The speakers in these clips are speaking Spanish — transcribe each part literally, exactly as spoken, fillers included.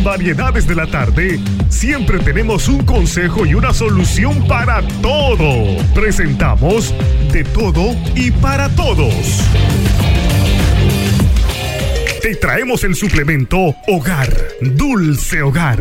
variedades de la tarde, siempre tenemos un consejo y una solución para todo. Presentamos De Todo y para Todos. Te traemos el suplemento Hogar, Dulce Hogar.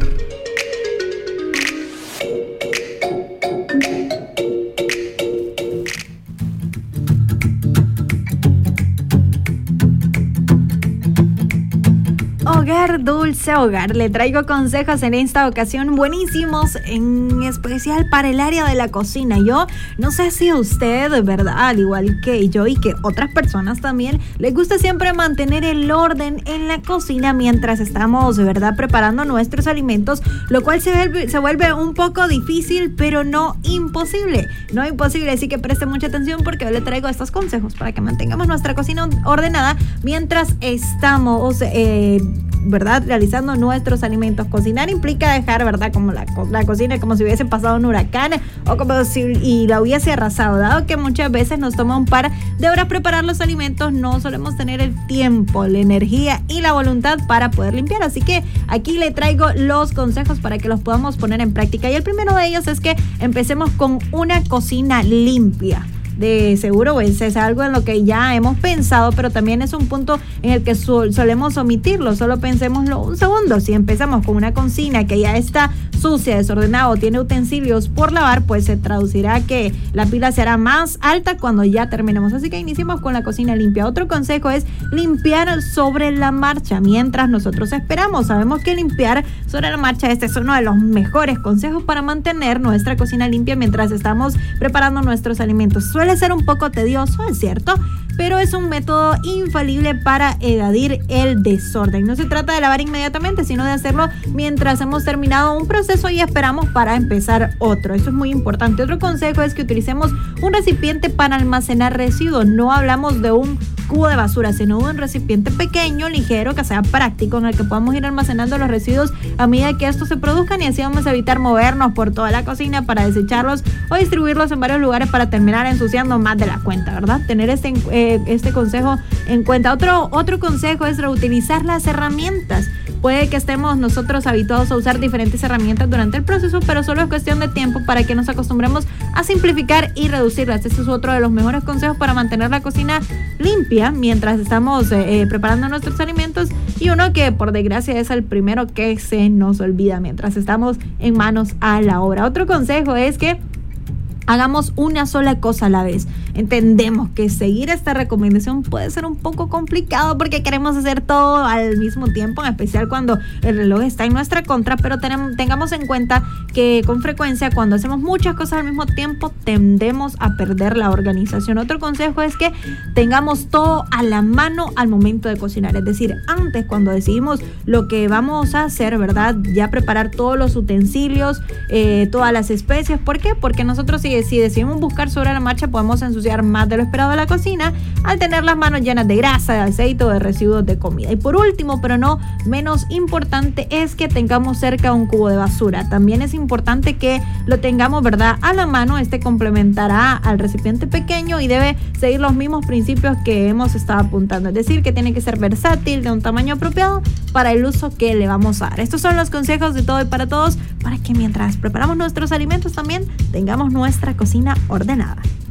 Hogar, Dulce Hogar. Le traigo consejos en esta ocasión buenísimos, en especial para el área de la cocina. Yo no sé si a usted, de verdad, al igual que yo y que otras personas también, les gusta siempre mantener el orden en la cocina mientras estamos, de verdad, preparando nuestros alimentos, lo cual se vuelve, se vuelve un poco difícil, pero no imposible. No imposible, así que preste mucha atención porque yo le traigo estos consejos para que mantengamos nuestra cocina ordenada mientras estamos eh, ¿verdad? realizando nuestros alimentos. Cocinar implica dejar, ¿verdad? Como la, la cocina como si hubiese pasado un huracán o como si y la hubiese arrasado. Dado que muchas veces nos toma un par de horas preparar los alimentos, no solemos tener el tiempo, la energía y la voluntad para poder limpiar. Así que aquí le traigo los consejos para que los podamos poner en práctica. Y el primero de ellos es que empecemos con una cocina limpia. De seguro pues, es algo en lo que ya hemos pensado, pero también es un punto en el que sol, solemos omitirlo. Solo pensémoslo un segundo. Si empezamos con una cocina que ya está sucia, desordenada o tiene utensilios por lavar, pues se traducirá que la pila será más alta cuando ya terminemos. Así que iniciemos con la cocina limpia. Otro consejo es limpiar sobre la marcha mientras nosotros esperamos. Sabemos que limpiar sobre la marcha, este es uno de los mejores consejos para mantener nuestra cocina limpia mientras estamos preparando nuestros alimentos. Suele ser un poco tedioso, es cierto, pero es un método infalible para evadir el desorden. No se trata de lavar inmediatamente, sino de hacerlo mientras hemos terminado un proceso y esperamos para empezar otro. Eso es muy importante. Otro consejo es que utilicemos un recipiente para almacenar residuos. No hablamos de un cubo de basura, sino de un recipiente pequeño, ligero, que sea práctico, en el que podamos ir almacenando los residuos a medida que estos se produzcan, y así vamos a evitar movernos por toda la cocina para desecharlos o distribuirlos en varios lugares para terminar ensuciando más de la cuenta, ¿verdad? Tener este, eh, este consejo en cuenta. Otro, otro consejo es reutilizar las herramientas. Puede que estemos nosotros habituados a usar diferentes herramientas durante el proceso, pero solo es cuestión de tiempo para que nos acostumbremos a simplificar y reducirlas. Este es otro de los mejores consejos para mantener la cocina limpia mientras estamos eh, preparando nuestros alimentos, y uno que por desgracia es el primero que se nos olvida mientras estamos en manos a la obra. Otro consejo es que hagamos una sola cosa a la vez. Entendemos que seguir esta recomendación puede ser un poco complicado porque queremos hacer todo al mismo tiempo, en especial cuando el reloj está en nuestra contra, pero tenemos, tengamos en cuenta que con frecuencia cuando hacemos muchas cosas al mismo tiempo tendemos a perder la organización. Otro consejo es que tengamos todo a la mano al momento de cocinar, es decir, antes cuando decidimos lo que vamos a hacer, ¿verdad? Ya preparar todos los utensilios, eh, todas las especias. ¿Por qué? Porque nosotros si, si decidimos buscar sobre la marcha podemos ensuciar más de lo esperado de la cocina al tener las manos llenas de grasa, de aceite o de residuos de comida. Y por último, pero no menos importante, es que tengamos cerca un cubo de basura. También es importante que lo tengamos, ¿verdad?, a la mano. Este complementará al recipiente pequeño y debe seguir los mismos principios que hemos estado apuntando, es decir, que tiene que ser versátil, de un tamaño apropiado para el uso que le vamos a dar. Estos son los consejos de Todo y para Todos, para que mientras preparamos nuestros alimentos también tengamos nuestra cocina ordenada.